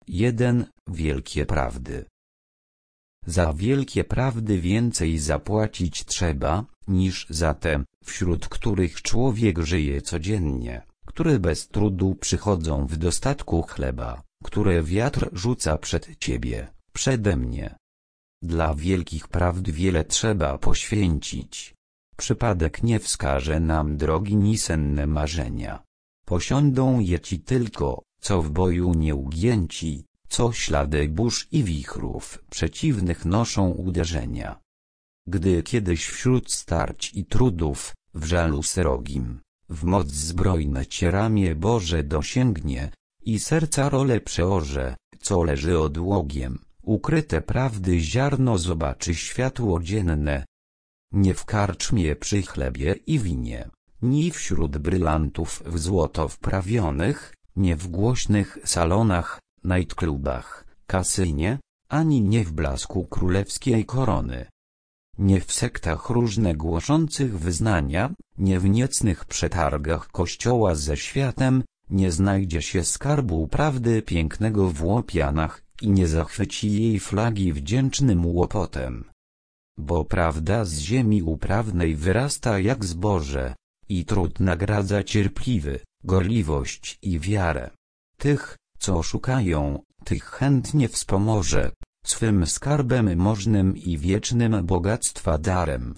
1. Wielkie prawdy. Za wielkie prawdy więcej zapłacić trzeba, niż za te, wśród których człowiek żyje codziennie, które bez trudu przychodzą w dostatku chleba, które wiatr rzuca przed ciebie, przede mnie. Dla wielkich prawd wiele trzeba poświęcić. Przypadek nie wskaże nam drogi ni senne marzenia. Posiądą je ci tylko, co w boju nie ugięci, co ślady burz i wichrów przeciwnych noszą uderzenia. Gdy kiedyś wśród starć i trudów, w żalu srogim, w moc zbrojne cię ramię Boże dosięgnie, i serca role przeorze, co leży odłogiem, ukryte prawdy ziarno zobaczy światło dzienne. Nie w karczmie przy chlebie i winie, ni wśród brylantów w złoto wprawionych, nie w głośnych salonach, nightclubach, kasynie, ani nie w blasku królewskiej korony. Nie w sektach różne głoszących wyznania, nie w niecnych przetargach kościoła ze światem, nie znajdzie się skarbu prawdy pięknego w łopianach i nie zachwyci jej flagi wdzięcznym łopotem. Bo prawda z ziemi uprawnej wyrasta jak zboże, i trud nagradza cierpliwy, gorliwość i wiarę. Tych, co szukają, tych chętnie wspomoże, swym skarbem możnym i wiecznym bogactwa darem.